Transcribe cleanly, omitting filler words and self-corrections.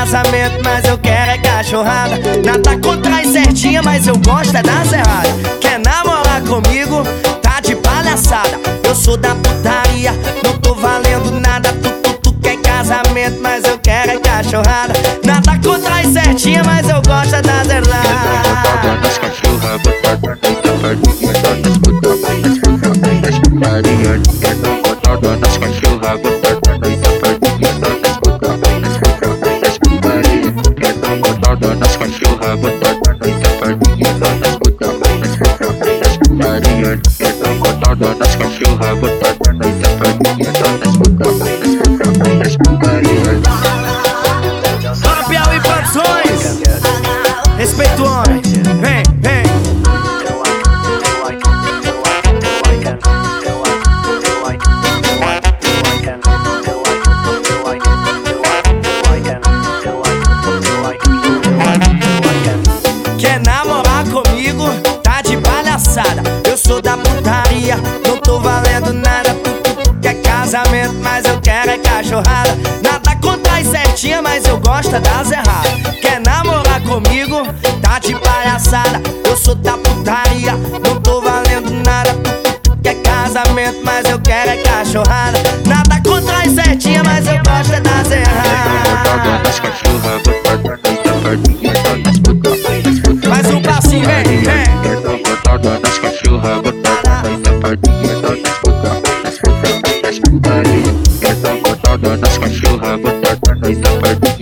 casamento, mas eu quero é cachorrada. Nada contra as certinha, mas eu gosto é das erradas. Quer namorar comigo? Tá de palhaçada. Eu sou da putaria, não tô valendo nada. Tu quer casamento, mas eu quero é cachorrada. Nada contra as certinha, mas eu gosto é das erradas. Bora Piauí Produções, respeito o homem, vem, vem. Quer namorar comigo? Tá de palhaçada. Eu sou da putaria, não tô valendo nada. Tu quer casamento, mas eu quero é cachorrada. Nada contra as certinha, mas eu gosto é das erradas. Quer namorar comigo? Tá de palhaçada. Eu sou da putaria, não tô valendo nada. Tu quer casamento, mas eu quero é cachorrada. Nada contra as certinha, mas eu gosto é das erradas. Mais um passinho, vem, vem. Nas cachorra, botada,